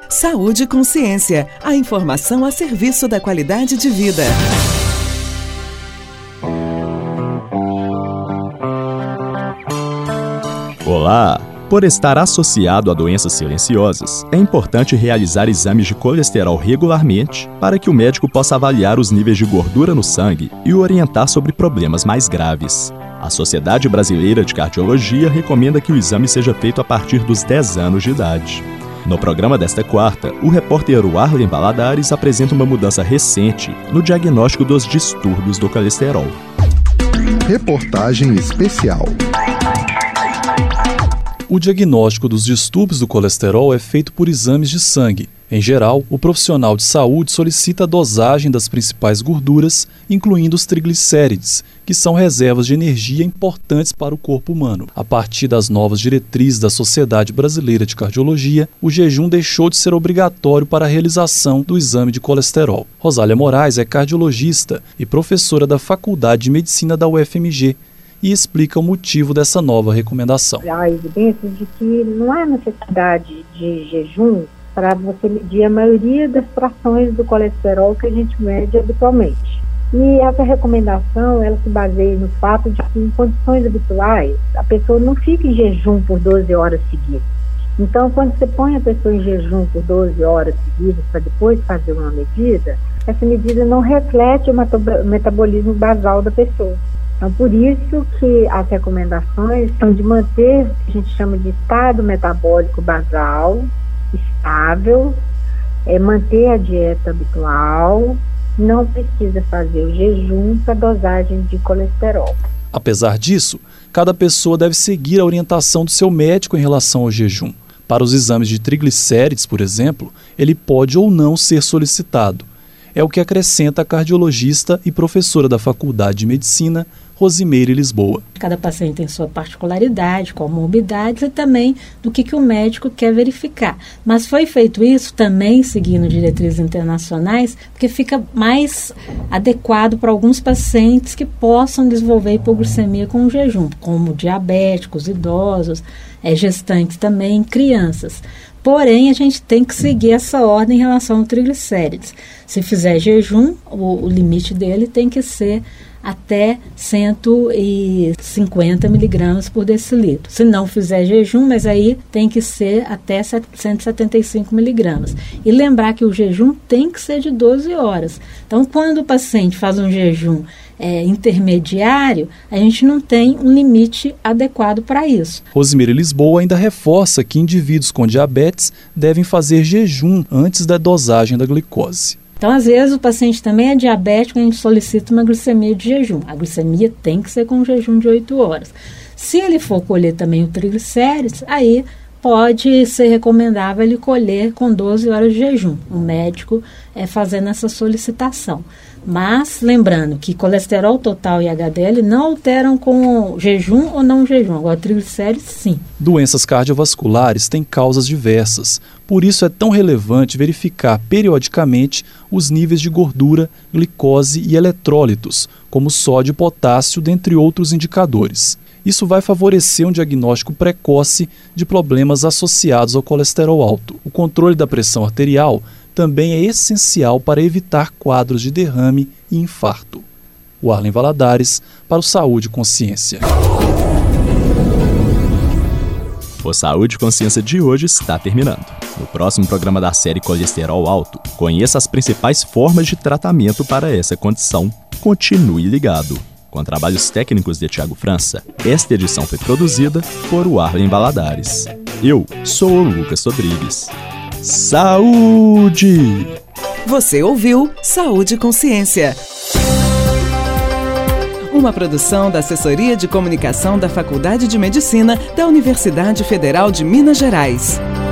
Saúde e Consciência, a informação a serviço da qualidade de vida. Olá! Por estar associado a doenças silenciosas, é importante realizar exames de colesterol regularmente para que o médico possa avaliar os níveis de gordura no sangue e o orientar sobre problemas mais graves. A Sociedade Brasileira de Cardiologia recomenda que o exame seja feito a partir dos 10 anos de idade. No programa desta quarta, o repórter Warlen Valadares apresenta uma mudança recente no diagnóstico dos distúrbios do colesterol. Reportagem especial. O diagnóstico dos distúrbios do colesterol é feito por exames de sangue. Em geral, o profissional de saúde solicita a dosagem das principais gorduras, incluindo os triglicérides, que são reservas de energia importantes para o corpo humano. A partir das novas diretrizes da Sociedade Brasileira de Cardiologia, o jejum deixou de ser obrigatório para a realização do exame de colesterol. Rosália Moraes é cardiologista e professora da Faculdade de Medicina da UFMG, e explica o motivo dessa nova recomendação. Há evidências de que não há necessidade de jejum para você medir a maioria das frações do colesterol que a gente mede habitualmente. E essa recomendação, ela se baseia no fato de que em condições habituais, a pessoa não fica em jejum por 12 horas seguidas. Então, quando você põe a pessoa em jejum por 12 horas seguidas para depois fazer uma medida, essa medida não reflete o metabolismo basal da pessoa. Então, por isso que as recomendações são de manter o que a gente chama de estado metabólico basal, estável, manter a dieta habitual, não precisa fazer o jejum para dosagem de colesterol. Apesar disso, cada pessoa deve seguir a orientação do seu médico em relação ao jejum. Para os exames de triglicérides, por exemplo, ele pode ou não ser solicitado. É o que acrescenta a cardiologista e professora da Faculdade de Medicina, Rosimeire Lisboa. Cada paciente tem sua particularidade, comorbidades e também do que o médico quer verificar. Mas foi feito isso também seguindo diretrizes internacionais, porque fica mais adequado para alguns pacientes que possam desenvolver hipoglicemia com o jejum, como diabéticos, idosos, gestantes também, crianças. Porém, a gente tem que seguir essa ordem em relação ao triglicérides. Se fizer jejum, o limite dele tem que ser até 150 miligramas por decilitro. Se não fizer jejum, mas aí tem que ser até 175 miligramas. E lembrar que o jejum tem que ser de 12 horas. Então, quando o paciente faz um jejum intermediário, a gente não tem um limite adequado para isso. Rosimeire Lisboa ainda reforça que indivíduos com diabetes devem fazer jejum antes da dosagem da glicose. Então, às vezes, o paciente também é diabético e a gente solicita uma glicemia de jejum. A glicemia tem que ser com um jejum de 8 horas. Se ele for colher também o triglicérides, aí pode ser recomendável ele colher com 12 horas de jejum. O médico fazendo essa solicitação. Mas, lembrando que colesterol total e HDL não alteram com jejum ou não jejum. Agora, triglicérides, sim. Doenças cardiovasculares têm causas diversas. Por isso é tão relevante verificar periodicamente os níveis de gordura, glicose e eletrólitos, como sódio e potássio, dentre outros indicadores. Isso vai favorecer um diagnóstico precoce de problemas associados ao colesterol alto. O controle da pressão arterial também é essencial para evitar quadros de derrame e infarto. Warlen Valadares, para o Saúde e Consciência. O Saúde e Consciência de hoje está terminando. No próximo programa da série Colesterol Alto, conheça as principais formas de tratamento para essa condição. Continue ligado. Com trabalhos técnicos de Tiago França, esta edição foi produzida por Warlen Valadares. Eu sou o Lucas Rodrigues. Saúde! Você ouviu Saúde e Consciência. Uma produção da Assessoria de Comunicação da Faculdade de Medicina da Universidade Federal de Minas Gerais.